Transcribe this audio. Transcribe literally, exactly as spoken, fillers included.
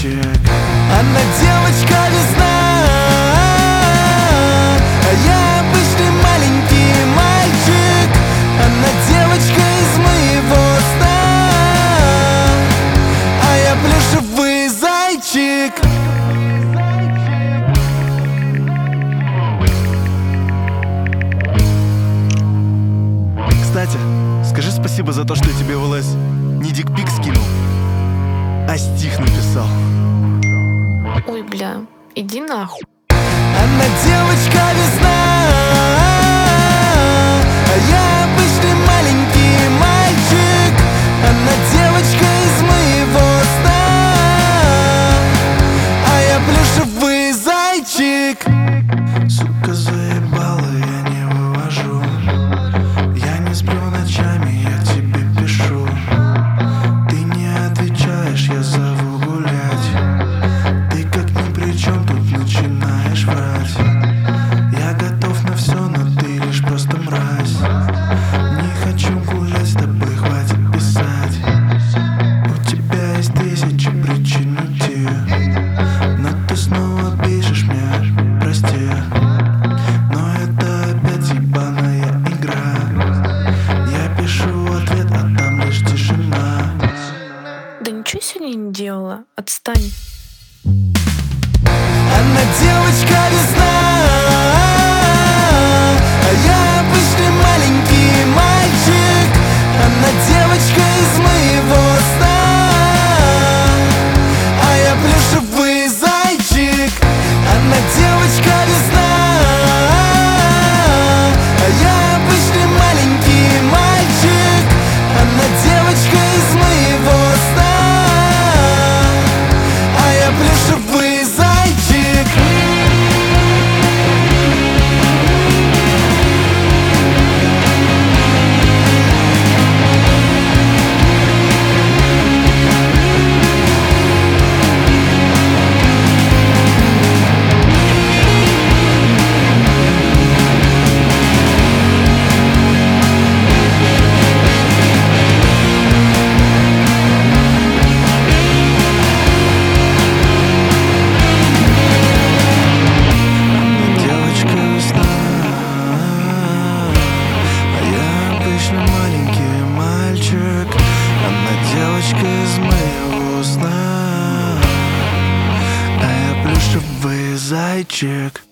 мальчик. Она девочка весна, а я обычный маленький мальчик. Она девочка из моего сна, а я плюшевый зайчик. Кстати, скажи спасибо за то, что я тебе в ЛС не дикпик скинул, а стих написал. Ой, бля, иди нахуй. Она девочка весна, а я обычный маленький мальчик. Она девочка из моего сна, а я плюшевый зайчик. Сука, заебала, я не вывожу. Я не сплю ночами, я тебе пишу. Ты не отвечаешь, я зову гулять. Ты как ни при чем тут начинаешь врать. Я готов на все, но ты лишь просто мразь. Не хочу гулять с тобой, хватит писать. У тебя есть тысячи причин уйти, но ты снова пишешь мне, прости. Но это опять ебаная игра. Я пишу ответ, а там лишь тишина. Да ничего сегодня не делала, отстань. Она девочка весна, а я обычный маленький мальчик. Она девочка из моего сна, а я плюшевый зайчик. Она девочка весна, а я обычный маленький мальчик. Она девочка из моего сна, а я плюшевый зайчик. Девочка весна, а я обычный маленький мальчик. Она девочка из моего сна, а я плюшевый зайчик.